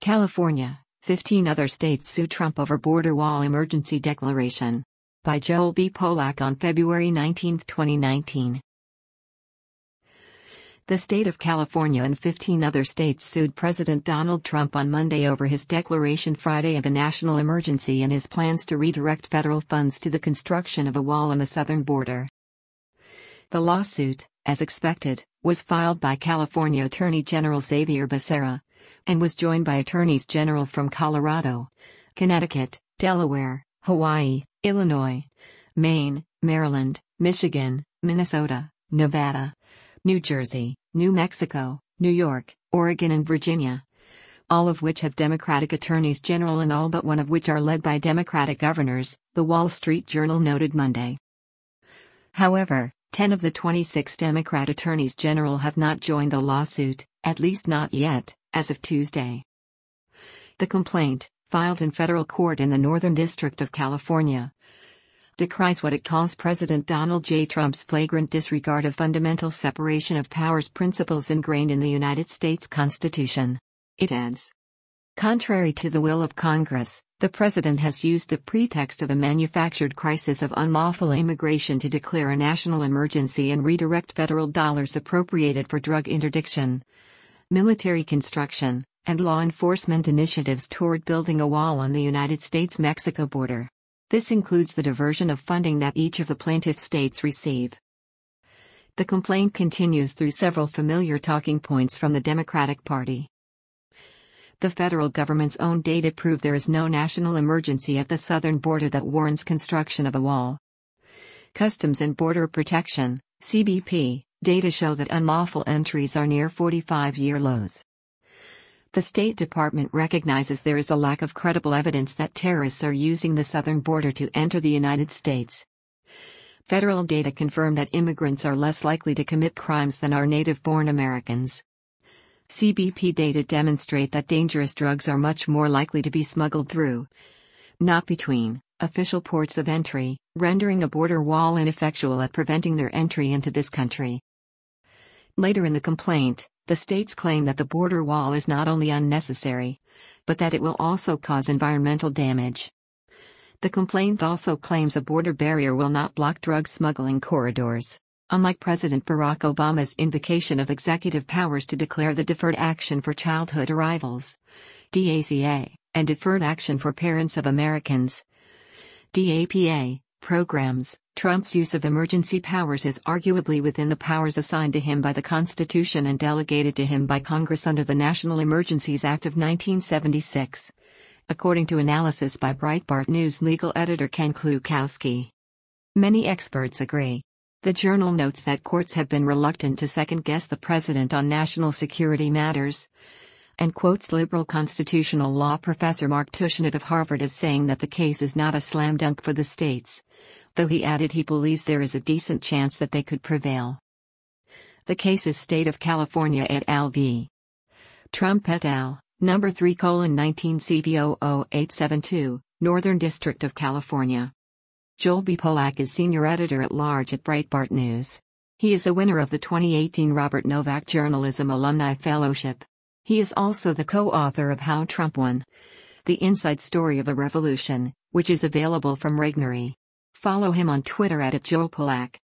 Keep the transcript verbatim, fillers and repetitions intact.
California, fifteen other states sue Trump over border wall emergency declaration. By Joel B. Polak on February nineteenth, twenty nineteen. The state of California and fifteen other states sued President Donald Trump on Monday over his declaration Friday of a national emergency and his plans to redirect federal funds to the construction of a wall on the southern border. The lawsuit, as expected, was filed by California Attorney General Xavier Becerra, and was joined by attorneys general from Colorado, Connecticut, Delaware, Hawaii, Illinois, Maine, Maryland, Michigan, Minnesota, Nevada, New Jersey, New Mexico, New York, Oregon and Virginia, all of which have Democratic attorneys general and all but one of which are led by Democratic governors, The Wall Street Journal noted Monday. However, ten of the twenty-six Democrat attorneys general have not joined the lawsuit, at least not yet, as of Tuesday. The complaint, filed in federal court in the Northern District of California, decries what it calls President Donald J. Trump's flagrant disregard of fundamental separation of powers principles ingrained in the United States Constitution. It adds, contrary to the will of Congress, the president has used the pretext of a manufactured crisis of unlawful immigration to declare a national emergency and redirect federal dollars appropriated for drug interdiction, military construction, and law enforcement initiatives toward building a wall on the United States-Mexico border. This includes the diversion of funding that each of the plaintiff states receive. The complaint continues through several familiar talking points from the Democratic Party. The federal government's own data prove there is no national emergency at the southern border that warrants construction of a wall. Customs and Border Protection, C B P, data show that unlawful entries are near forty-five-year lows. The State Department recognizes there is a lack of credible evidence that terrorists are using the southern border to enter the United States. Federal data confirm that immigrants are less likely to commit crimes than are native-born Americans. C B P data demonstrate that dangerous drugs are much more likely to be smuggled through, not between, official ports of entry, rendering a border wall ineffectual at preventing their entry into this country. Later in the complaint, the states claim that the border wall is not only unnecessary, but that it will also cause environmental damage. The complaint also claims a border barrier will not block drug smuggling corridors. Unlike President Barack Obama's invocation of executive powers to declare the Deferred Action for Childhood Arrivals (D A C A) and Deferred Action for Parents of Americans (D A P A) programs, Trump's use of emergency powers is arguably within the powers assigned to him by the Constitution and delegated to him by Congress under the National Emergencies Act of nineteen seventy-six, according to analysis by Breitbart News legal editor Ken Klukowski. Many experts agree. The Journal notes that courts have been reluctant to second-guess the president on national security matters, and quotes liberal constitutional law professor Mark Tushnet of Harvard as saying that the case is not a slam dunk for the states, though he added he believes there is a decent chance that they could prevail. The case is State of California et al. v. Trump et al., number three colon nineteen C V zero zero eight seven two, Northern District of California. Joel B. Polak is senior editor-at-large at Breitbart News. He is a winner of the twenty eighteen Robert Novak Journalism Alumni Fellowship. He is also the co-author of How Trump Won: The Inside Story of a Revolution, which is available from Regnery. Follow him on Twitter at Joel Polak.